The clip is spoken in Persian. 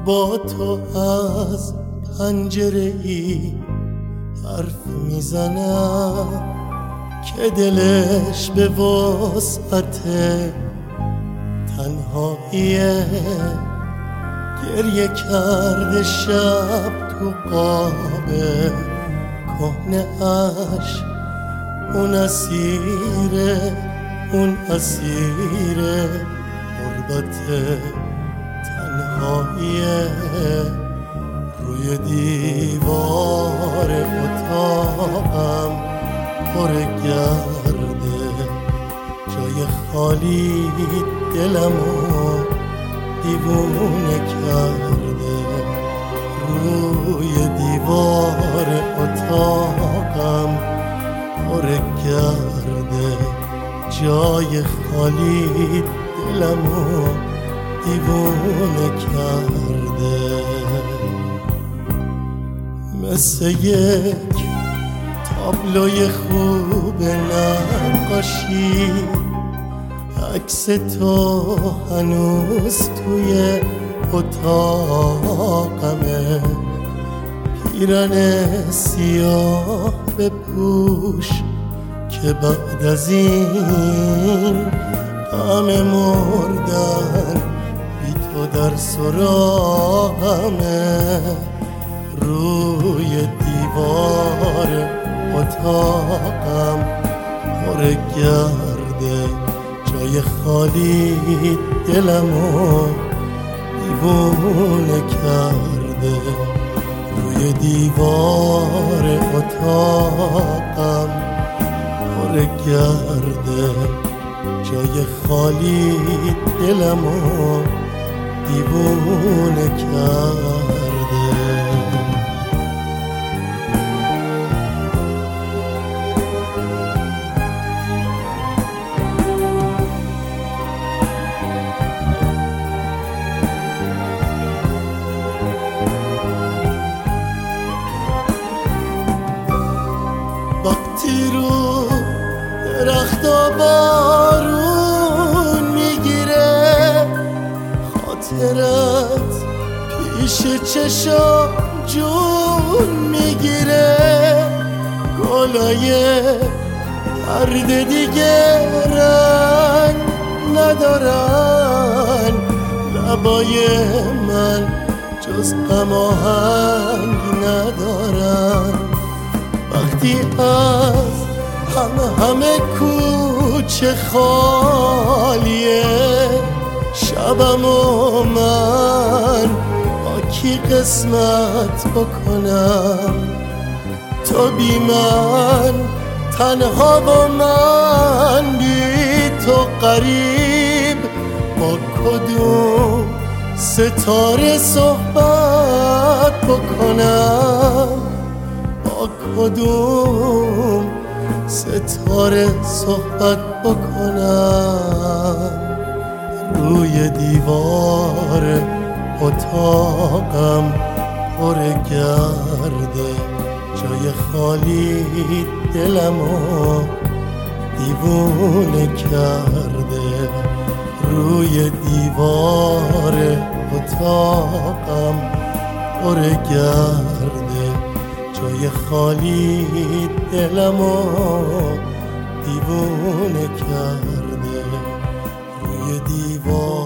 با تو از پنجره ای حرف میزنم که دلش به وسعت تنهاییه. گریه کرده شب تو قاب کهنه اش، اون اسیره غربت تنهاییه. روی دیوار اتاقم پر گرده، جای خالی دلمو دیوونه کرده. روی دیوار اتاقم پر گرده، جای خالی دلمو دیوونه کرده. مثل یک تابلوی خوب نقاشی عکس تو هنوز توی اتاقمه. پیرن سیاه بپوش که بعد از این غم مردن بی تو در سراغمه. روی دیوار اتاقم پر گرده، جای خالی دلمو دیوونه کرده. روی دیوار اتاقم پر گرده، جای خالی دلمو دیوونه کرده. وقتی رو درختا بارون میگیره، خاطرت پیش چشام جون میگیره. گلای ورد دیگه رنگ ندارن، لبای من جز غم آهنگ ندارن. وقتی از همه کوچه خالیه، شبم و من با کی قسمت بکنم؟ تو بی من تنها و من بی تو غریب. با کدوم ستاره صحبت بکنم؟ با کدوم ستاره صحبت بکنم؟ روی دیوار اتاقم پر گرده، جای خالی دلمو دیوونه کرده. روی دیوار اتاقم پر گرده، جای خالی دلمو دیوونه کرده. روی دیوار